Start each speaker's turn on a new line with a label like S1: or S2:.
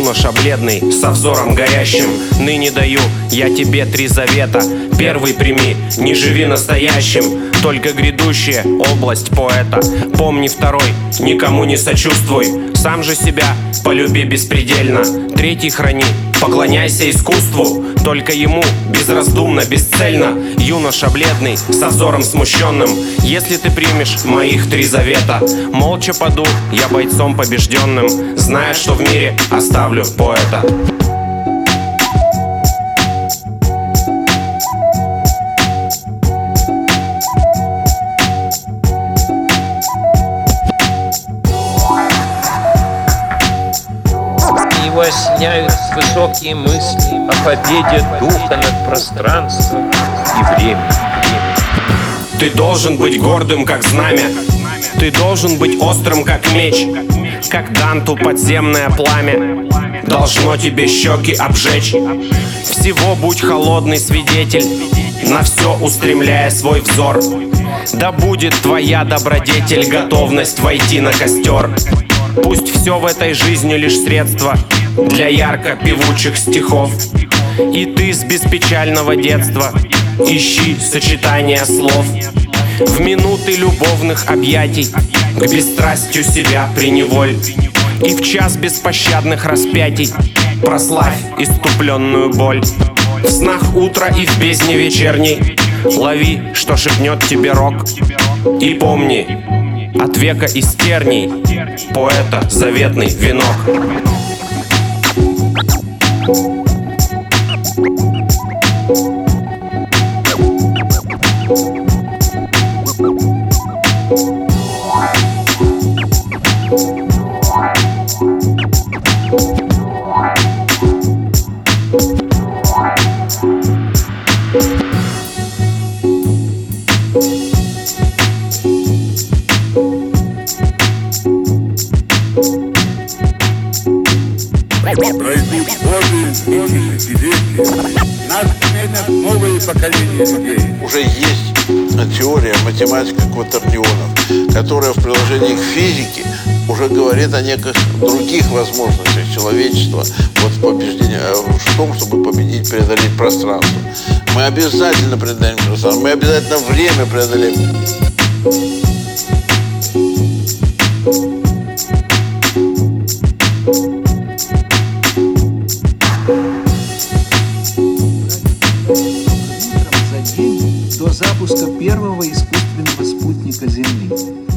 S1: юноша бледный, со взором горящим. Ныне даю я тебе 3 завета. Первый прими, не живи настоящим, только грядущая область поэта. Помни второй, никому не сочувствуй, сам же себя полюби беспредельно. Третий храни, поклоняйся искусству, только ему безраздумно, бесцельно. Юноша бледный, со взором смущенным, если ты примешь моих 3 завета, молча паду я бойцом побежденным, зная, что в мире оставлю поэта.
S2: Его осеняют высокие мысли о победе духа над пространством и временем.
S1: Ты должен быть гордым, как знамя. Ты должен быть острым, как меч. Как Данту подземное пламя должно тебе щеки обжечь. Всего будь холодный свидетель, на все устремляя свой взор. Да будет твоя добродетель готовность войти на костер. Пусть все в этой жизни лишь средство для ярко певучих стихов. И ты с беспечального детства ищи сочетание слов. В минуты любовных объятий к бесстрастию себя приневоль. И в час беспощадных распятий прославь иступленную боль. В снах утра и в бездне вечерней лови, что шепнет тебе рок. И помни, от века из терний поэта заветный венок.
S3: Пройдут годы и десятилетия, нас сменят новые поколения людей.
S4: Уже есть теория математика кватернионов, которая в приложении к физике уже говорит о неких других возможностях человечества в том, чтобы победить, преодолеть пространство. Мы обязательно преодолеем пространство, мы обязательно время преодолеем.
S5: За день до запуска первого искусственного спутника Земли.